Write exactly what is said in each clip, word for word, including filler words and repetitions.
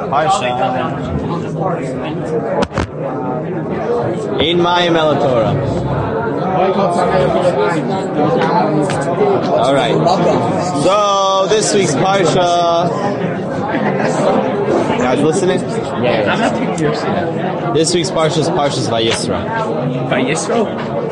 Parsha. Ein Mayim El Torah. All right. So this week's Parsha. Guys, listening? Yeah, I'm not too curious. This week's Parsha is Parshas Vayisra. Vayisra?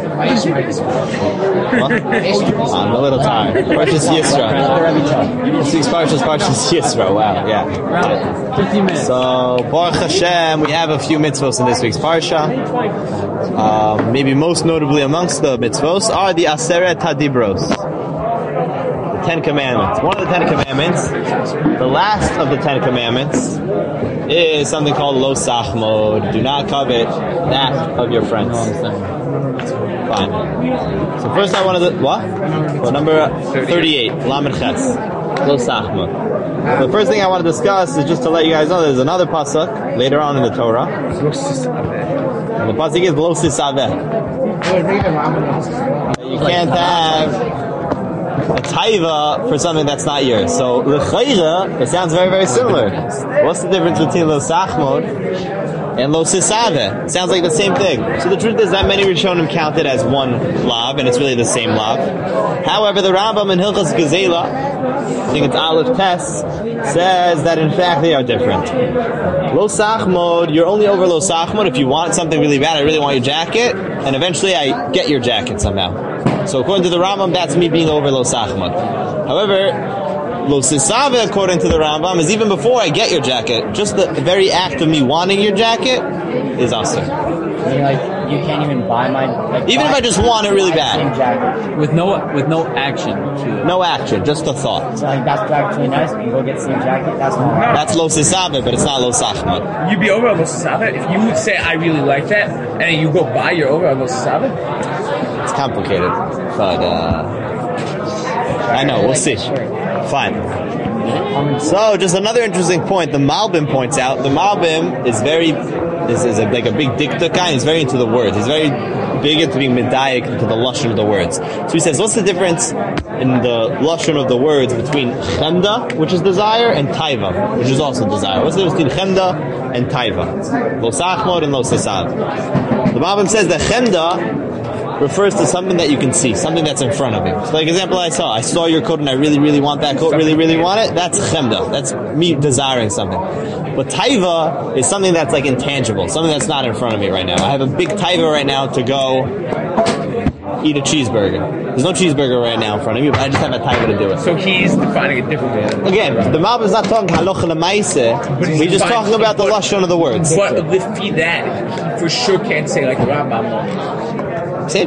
What? I'm a little tired. Parshas Yisra. This week's Parsha is Parshas Yisra. Wow, yeah. fifteen minutes. So, Baruch Hashem, we have a few mitzvos in this week's Parsha. Um, maybe most notably amongst the mitzvos are the Aseret HaDibros. The Ten Commandments. One of the Ten Commandments, the last of the Ten Commandments, is something called Lo Sachmod. Do not covet that of your friends. Fine. So first I wanted to, what? Well, number thirty-eight, Lamed Ches. Lo Sachmod. The first thing I want to discuss is just to let you guys know there's another pasuk later on in the Torah. And the pasuk is Lo Sisaveh. You can't have a taiva for something that's not yours. So l'chayra, it sounds very, very similar. What's the difference between Lo Sachmod and Lo Sisaveh? It sounds like the same thing. So the truth is that many Rishonim count it as one lav, and it's really the same lav. However, the Rambam in Hilchos Gezela, I think it's Aleph Tes, says that in fact they are different. Lo Sachmod, you're only over Lo Sachmod if you want something really bad. I really want your jacket, and eventually I get your jacket somehow. So according to the Rambam, that's me being over Lo Sachmod. However, Lo Sisaveh, according to the Rambam, is even before I get your jacket. Just the very act of me wanting your jacket is awesome. Like, you can't even buy my... Like, even buy, if I just want it really bad. Jacket. With no with no action. To no action, just a thought. So like, that's actually nice. You go get the same jacket, that's not right. That's Lo Sisaveh, but it's not Lo Sachmod. You'd be over on Lo Sisaveh if you would say, I really like that, and then you go buy, you're over on Lo Sisaveh? It's complicated, but uh, I know, we'll see. Fine. So, just another interesting point. The Malbim points out the Malbim is very is, is a, like a big dikta guy. He's very into the words. He's very big into being medayik into the lashon of the words. So he says, what's the difference in the lashon of the words between chemda, which is desire, and taiva, which is also desire? What's the difference between chemda and taiva? Lo Sachmod and Lo Sisaveh. The Malbim says that chemda refers to something that you can see, something that's in front of you. So like example I saw, I saw your coat and I really, really want that coat, really, really want it. That's chemda. That's me desiring something. But taiva is something that's like intangible, something that's not in front of me right now. I have a big taiva right now to go eat a cheeseburger. There's no cheeseburger right now in front of me, but I just have a taiva to do it. So he's defining it differently. Again, the Malbim is not talking halacha l'maaseh, he's just talking about the lashon of the words. But if he that, he for sure can't say like the Rambam. See?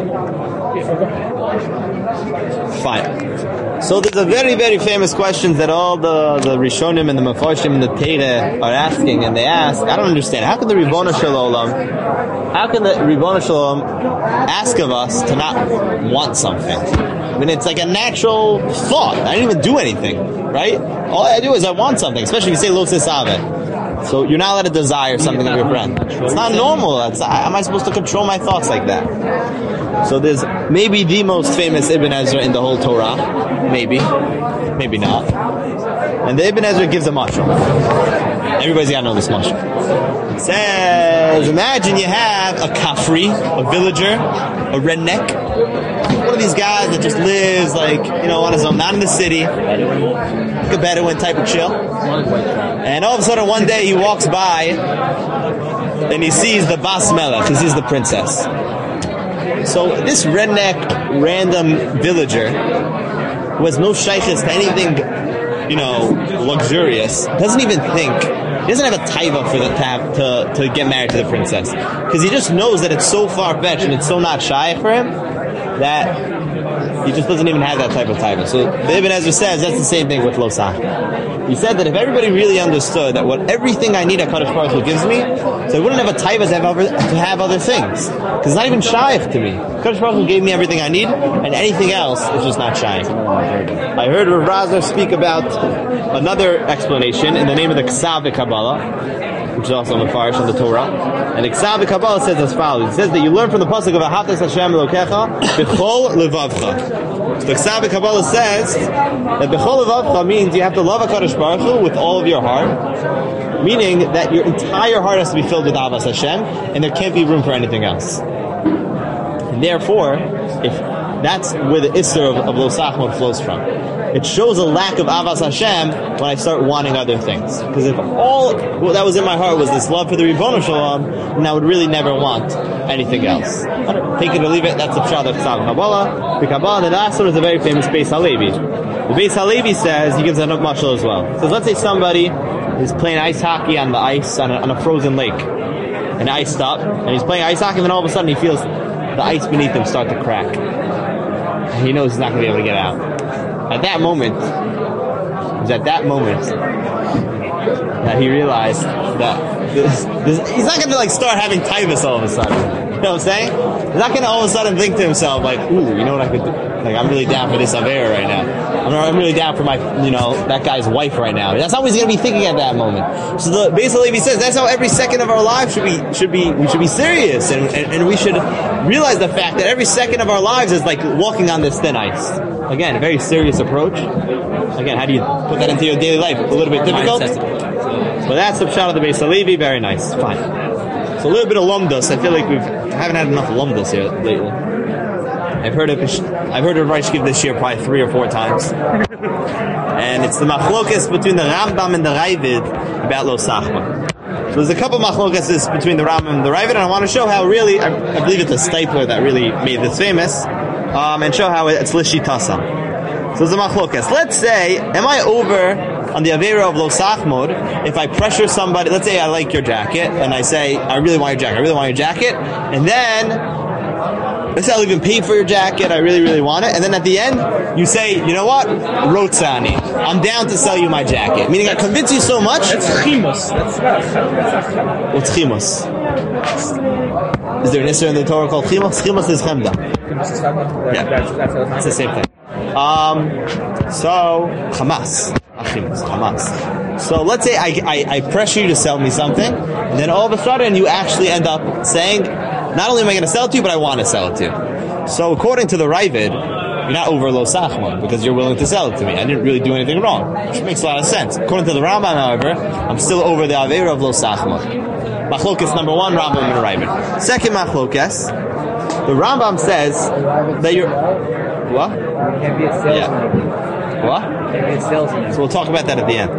Fine. So there's a very, very famous question that all the, the Rishonim and the Mefarshim and the Teireh are asking, and they ask, I don't understand, how can the Ribono Shel Olam, how can the Ribono Shel Olam ask of us to not want something? I mean, it's like a natural thought. I didn't even do anything, right? All I do is I want something, especially if you say Lo Sisaveh. So you're not allowed to desire something of your friend. It's not normal. It's, how am I supposed to control my thoughts like that? So there's maybe the most famous Ibn Ezra in the whole Torah. Maybe. Maybe not. And the Ibn Ezra gives a mashal. Everybody's got to know this mashal. It says, imagine you have a kafri, a villager, a redneck. One of these guys that just lives like, you know, on his own, not in the city. Like a Bedouin type of chill. And all of a sudden one day he walks by and he sees the Bas Melech, he sees the princess. So this redneck, random villager who has no shaykhs to anything, you know, luxurious, doesn't even think, he doesn't have a taiva for the to, to, to get married to the princess. Because he just knows that it's so far-fetched and it's so not shaykh for him that he just doesn't even have that type of taiva. So the Ibn Ezra says that's the same thing with Lo Sachmod. He said that if everybody really understood that what everything I need HaKadosh Baruch Hu gives me, so I wouldn't have a taiva to have other, to have other things. Because it's not even shaykh to me. HaKadosh Baruch Hu gave me everything I need, and anything else is just not shaykh. I heard Rav Razor speak about another explanation in the name of the Ksav Kabbalah. which is also Mefarish in the Torah. And the Ksav Kabbalah says as follows. It says that you learn from the pasuk of Ahavtas Hashem Elokecha b'chol levavcha. The Ksav Kabbalah says that b'chol levavcha means you have to love HaKadosh Baruch Hu with all of your heart, meaning that your entire heart has to be filled with Ahavas Hashem, and there can't be room for anything else. And therefore, if that's where the Isser of, of Lo Sachmod flows from. It shows a lack of Avas Hashem when I start wanting other things. Because if all what that was in my heart was this love for the Ribono Shalom, then I would really never want anything else. Take it or leave it, that's the Pshat of Ksav Kabbalah. The Kabbalah, the last one is a very famous Beis Halevi. The Beis Halevi says, he gives a mashal as well. He says, let's say somebody is playing ice hockey on the ice on a, on a frozen lake. And iced up, and he's playing ice hockey, and then all of a sudden he feels the ice beneath him start to crack. And he knows he's not going to be able to get out. At that moment, it was at that moment that he realized that this, this, he's not going to like start having typhus all of a sudden. You know what I'm saying? He's not going to all of a sudden think to himself like, "Ooh, you know what I could do? Like, I'm really down for this Avera right now. I'm, I'm really down for my, you know, that guy's wife right now." That's not what he's going to be thinking at that moment. So the Beis Halevi says that's how every second of our lives should be. Should be. We should be serious, and, and and we should realize the fact that every second of our lives is like walking on this thin ice. Again, a very serious approach. Again, how do you put that into your daily life? A little bit difficult. But that's the pshat of the Beis Halevi. Very nice. Fine. So a little bit of lumdus. I feel like we've I haven't had enough lumdus here lately. I've heard of I've heard of Reish give this year probably three or four times, and it's the machlokas between the Rambam and the Ravid about Lo Sachma. So there's a couple machlokas between the Rambam and the Ravid, and I want to show how really I, I believe it's a Stipler that really made this famous. Um, and show how it's Lishitasam. So there's a machlokas. Let's say, am I over on the Avera of Lo Sachmod if I pressure somebody? Let's say I like your jacket, and I say, I really want your jacket, I really want your jacket, and then, let's say I'll even pay for your jacket, I really, really want it, and then at the end, you say, you know what? Rotzani. I'm down to sell you my jacket. Meaning I convince you so much. That's chimus. That's not. What's chimus? Is there an issue in the Torah called chimus? Chimus is chemda. Yeah, That's, that's, it's the same thing. Um, so Hamas, Hamas, Hamas. So let's say I, I, I pressure you to sell me something, and then all of a sudden you actually end up saying, not only am I going to sell it to you, but I want to sell it to you. So according to the Ravid, you're not over Lo Sachmon because you're willing to sell it to me. I didn't really do anything wrong, which makes a lot of sense. According to the Rambam, however, I'm still over the Avera of Lo Sachmon. Machlokas number one, Rambam and Ravid. Second machlokas, the Rambam says that you're what? Can't be a salesman. Yeah. What? Can't be a salesman. So we'll talk about that at the end.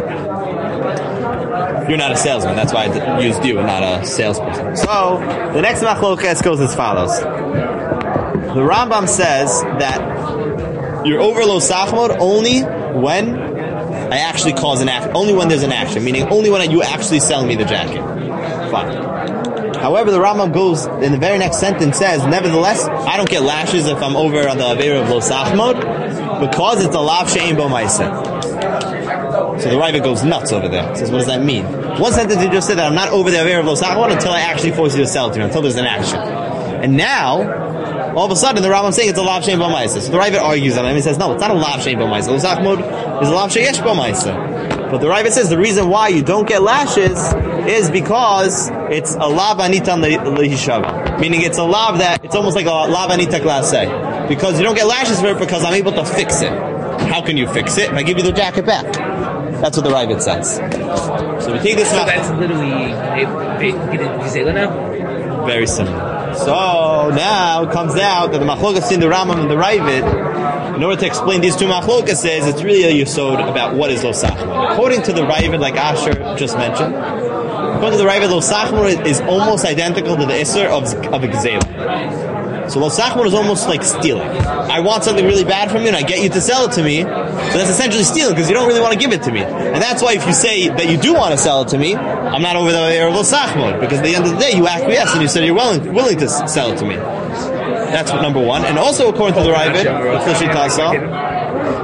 You're not a salesman. That's why I used you and not a salesperson. So the next machlokas goes as follows. The Rambam says that you're over Lo Sachmod only when I actually cause an action. Only when there's an action. Meaning only when you actually sell me the jacket. Fine. However, the Rambam goes in the very next sentence says, nevertheless, I don't get lashes if I'm over on the Avera of Lo Sachmod because it's a lav she'ein bo ma'aseh. So the Ravid goes nuts over there. He says, what does that mean? One sentence he just said that I'm not over the Avera of Lo Sachmod until I actually force you to sell it to me, until there's an action. And now, all of a sudden, the Rambam saying it's a lav she'ein bo ma'aseh. So the Ravid argues on him. He says, no, it's not a lav she'ein bo ma'aseh. Lo Sachmod is a lav she'yesh bo ma'aseh. But the Ravid says the reason why you don't get lashes is because it's a lav anitan lehishava. Meaning it's a lav that, it's almost like a lav anita klaseh. Because you don't get lashes for it because I'm able to fix it. How can you fix it? If I give you the jacket back. That's what the Ravid says. So we take this. So that's literally Gizela now? Very similar. So now it comes out that the machlokas in the Rambam and the Ravid, in order to explain these two machlokas, it's really a yesod about what is Lo Sachmod. According to the Ravid, like Asher just mentioned, according to the Ravid, Lo Sachmod is almost identical to the Isser of, of a Gzela. So Lo Sachmod is almost like stealing. I want something really bad from you and I get you to sell it to me, so that's essentially stealing because you don't really want to give it to me. And that's why if you say that you do want to sell it to me, I'm not over the way of Lo Sachmod, because at the end of the day you acquiesce and you said you're willing, willing to sell it to me. That's what number one. And also according to the Ravid,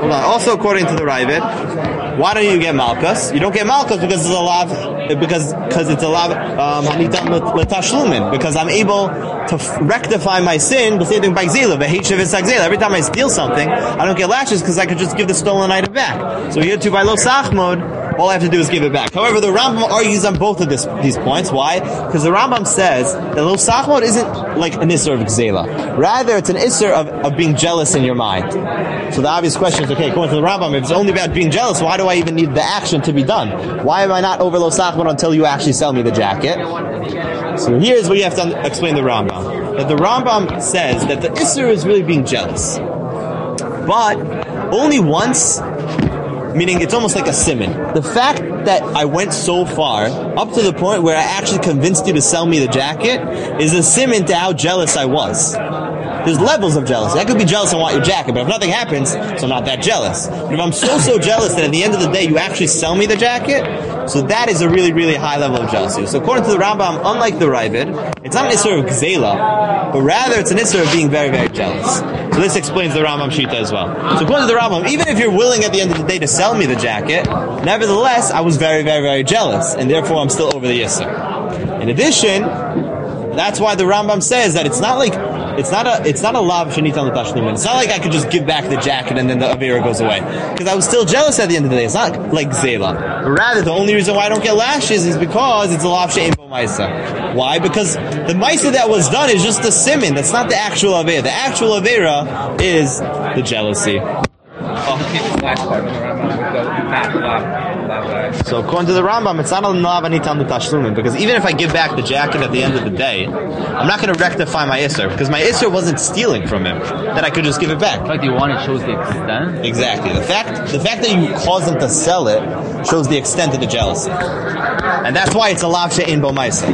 Hold on. Also, according to the Ravid, why don't you get Malkus? You don't get Malkus because it's a lav, because because it's a lav hanitan letashlumin. Because I'm able to f- rectify my sin. The same thing by Gzela. Every time I steal something, I don't get lashes because I could just give the stolen item back. So here too by lo sachmod. All I have to do is give it back. However, the Rambam argues on both of this, these points. Why? Because the Rambam says that lo sachmod isn't like an isser of gzela. Rather, it's an isser of, of being jealous in your mind. So the obvious question is, okay, according to the Rambam, if it's only about being jealous, why do I even need the action to be done? Why am I not over lo sachmod until you actually sell me the jacket? So here's what you have to explain the Rambam. That the Rambam says that the isser is really being jealous. But only once, meaning it's almost like a siman. The fact that I went so far, up to the point where I actually convinced you to sell me the jacket, is a siman to how jealous I was. There's levels of jealousy. I could be jealous and want your jacket, but if nothing happens, so I'm not that jealous. But if I'm so, so jealous that at the end of the day you actually sell me the jacket, so that is a really, really high level of jealousy. So according to the Rambam, unlike the Ravid, it's not an issur of gzela, but rather it's an issur of being very, very jealous. So this explains the Rambam Shita as well. So according to the Rambam, even if you're willing at the end of the day to sell me the jacket, nevertheless, I was very, very, very jealous, and therefore I'm still over the issur. In addition, that's why the Rambam says that it's not like It's not a it's not a lav shenitan l'tashlumin. It's not like I could just give back the jacket and then the avera goes away. Because I was still jealous at the end of the day. It's not like zela. But rather, the only reason why I don't get lashes is because it's a lav she'ein bo ma'isa. Why? Because the ma'isa that was done is just the simin. That's not the actual avera. The actual avera is the jealousy. So according to the Rambam, it's not a lav anitan l'tashlumin, because even if I give back the jacket at the end of the day, I'm not going to rectify my isser, because my isser wasn't stealing from him, that I could just give it back. The fact you want it shows the extent. Exactly. The fact the fact that you caused them to sell it shows the extent of the jealousy. And that's why it's a lav she'ein bo ma'isa.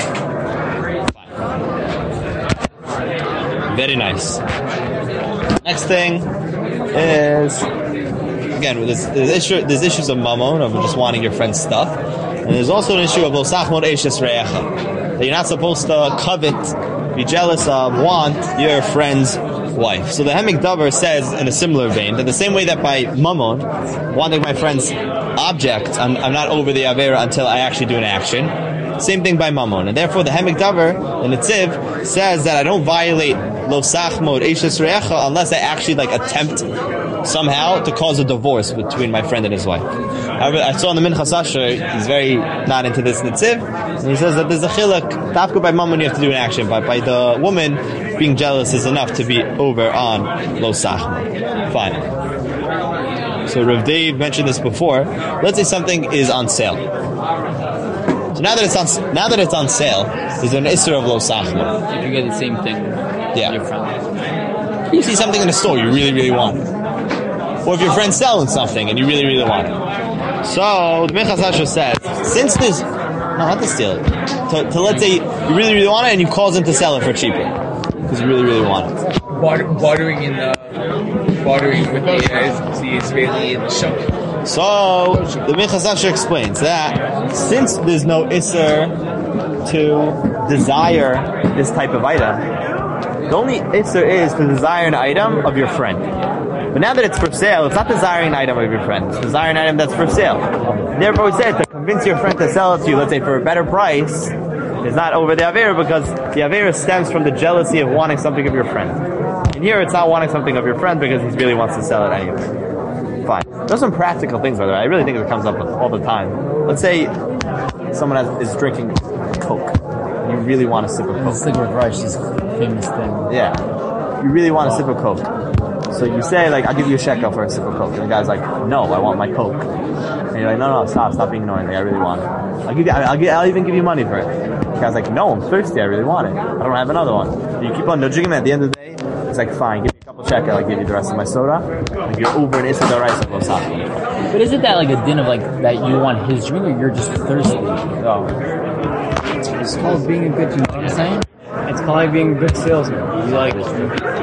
Very nice. Next thing is, again, there's, there's, issue, there's issues of mammon, of just wanting your friend's stuff. And there's also an issue of lo sachmod eishes re'echa, that you're not supposed to covet, be jealous of, want your friend's wife. So the Hemik Davar says in a similar vein that the same way that by mammon, wanting my friend's object, I'm, I'm not over the avera until I actually do an action. Same thing by mammon. And therefore the Hemik Davar, the Netziv, says that I don't violate lo sachmod eishes re'echa unless I actually like attempt somehow to cause a divorce between my friend and his wife. However, I saw in the Minchas Asher, he's very not into this Netziv, and he says that there's a chiluk, tafka by mammon you have to do an action, but by the woman, being jealous is enough to be over on lo sachmod. Fine. So Rav Dave mentioned this before. Let's say something is on sale. So now that it's on, now that it's on sale, is there an isser of lo sachmod? If you get the same thing, yeah. Your friend. You see something in the store you really, really want. Or if your friend's selling something and you really, really want it. So, the Minchas Asher says, since there's, no, not to steal it, to, to let's say you really, really want it and you cause them to sell it for cheaper. Because you really, really want it. Bar- bartering in the, bartering with the, uh, the Israeli in the shop. So, the Minchas Asher explains that since there's no isser to desire this type of item, the only isser is to desire an item of your friend. But now that it's for sale, it's not desiring an item of your friend. It's desiring an item that's for sale. Therefore, we said to convince your friend to sell it to you, let's say for a better price, is not over the avera, because the avera stems from the jealousy of wanting something of your friend. And here, it's not wanting something of your friend because he really wants to sell it anyway. Fine. There's some practical things, by the way. I really think it comes up all the time. Let's say someone has, is drinking Coke. You really want a sip of Coke. Slick with Rush is a famous thing. Yeah. You really want a sip of Coke. So you say, like, I'll give you a shekel for a sip of Coke. And the guy's like, no, I want my Coke. And you're like, no, no, stop, stop being annoying. I really want it. I'll give you, I'll, give, I'll even give you money for it. The guy's like, no, I'm thirsty. I really want it. I don't have another one. And you keep on nudging him. At the end of the day, it's like, fine, give me a couple shekel. I'll give you the rest of my soda. Like, you're over and Issa D'Oraisa of Osaka. But isn't that like a din of like that you want his drink or you're just thirsty? Oh. It's called being a good, you know what I'm saying? It's called like being a good salesman. You like it.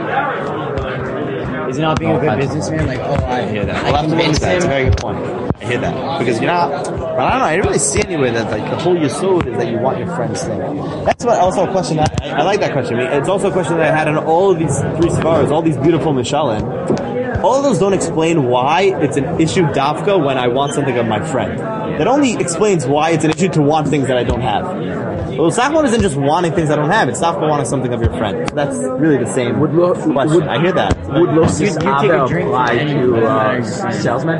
Is it not being No, a good I- businessman? Like, oh, I, I hear that. I Well, that's, convinced that's a him. very good point. I hear that. Because you're not, but I don't know, I didn't really see anywhere that like the whole yesod is that you want your friend's thing. That's what also a question that, I, I like that question. I mean, it's also a question that I had in all of these three svaras, all these beautiful mishalim. all of those don't explain why it's an issue dafka when I want something of my friend. That only explains why it's an issue to want things that I don't have. Well, Sachmon isn't just wanting things I don't have, it's dafka wanting something of your friend. So that's really the same Would lo- question. would- I hear that. Would Losis You- you take a Abba drink apply from any to uh, person. salesmen?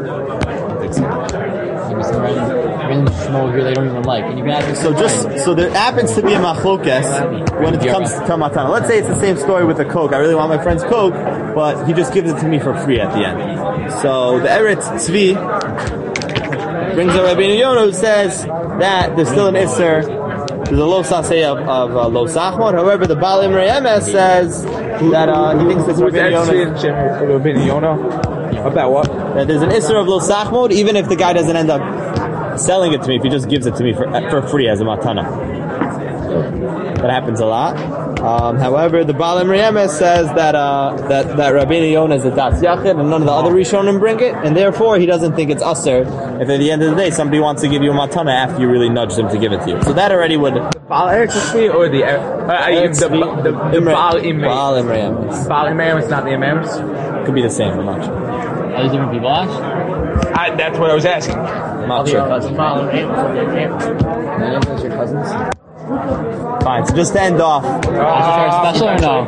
Maybe some random, random schmo here they don't even like. And you can ask So just, so there happens to be a machlokes when it comes to Matana. Let's say it's the same story with the Coke. I really want my friend's Coke, but he just gives it to me for free at the end. So the Eretz Tzvi brings a Rabbeinu Yonah who says that there's still an Isser, there's a lo saseh of, of uh, lo sachmod. However, the Baal Imrei Emes says that uh, he thinks this Rabbeinu Yonah, about what? that there's an Isser of lo sachmod even if the guy doesn't end up selling it to me, if he just gives it to me for for free as a matana. That happens a lot. Um, however, the Baal Imrei Emes says that uh, that that Rabbeinu Yonah is a das yachid, and none of the other Rishonim bring it, and therefore he doesn't think it's usher if at the end of the day somebody wants to give you a matana after you really nudge them to give it to you. So that already would. Baal Eretz Tzvi or the uh, uh, the, the, the, the Baal Imrei? Baal Imrei Emes. Baal Imrei is not the Imams? Could be the same. I'm not sure. Are these different people, Ash? I, that's what I was asking. I'm not Your sure. cousins? None of those your cousins? Fine. So just to end off. Ash, special or no?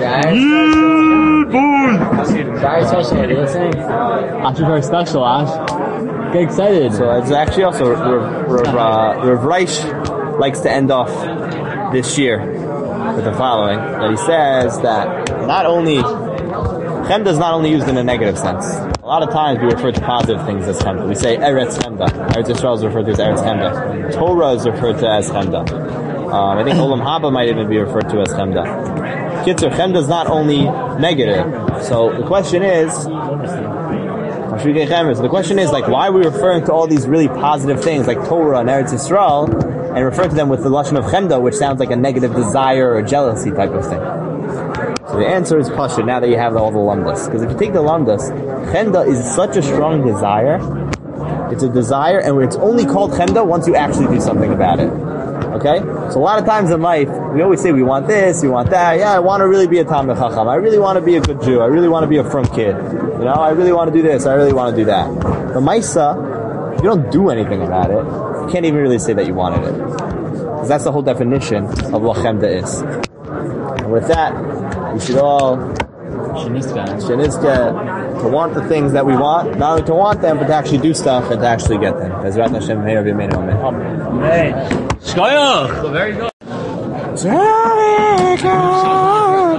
Very special. Are you listening? Ash, very special, Ash. Get excited. So it's actually also Rav, Rav, uh, Rav Reish likes to end off this year with the following, that he says that not only Chemda is not only used in a negative sense. A lot of times we refer to positive things as Chemda. We say Eretz Chemda. Eretz Yisrael is referred to as Eretz Chemda. Torah is referred to as Chemda. Um, I think Olam Haba might even be referred to as Chemda. Kitzur, Chemda is not only negative. So the question is, so the question is, like, why are we referring to all these really positive things like Torah and Eretz Yisrael and refer to them with the lashon of Chemda, which sounds like a negative desire or jealousy type of thing? So the answer is Pasha, now that you have all the lamdas. Because if you take the lamdas, Chemda is such a strong desire. It's a desire, and it's only called Chemda once you actually do something about it. Okay? So a lot of times in life, we always say we want this, we want that. Yeah, I want to really be a Talmid Chacham. I really want to be a good Jew. I really want to be a frum kid. You know, I really want to do this. I really want to do that. The Maisa, if you don't do anything about it, you can't even really say that you wanted it. Because that's the whole definition of what Chemda is. And with that, we should all Shaniska. Shaniska, to want the things that we want, not only to want them, but to actually do stuff and to actually get them. Bezrat Hashem, Meir V'Yemeinu, Amen. Shkoyach! Very good. Amen.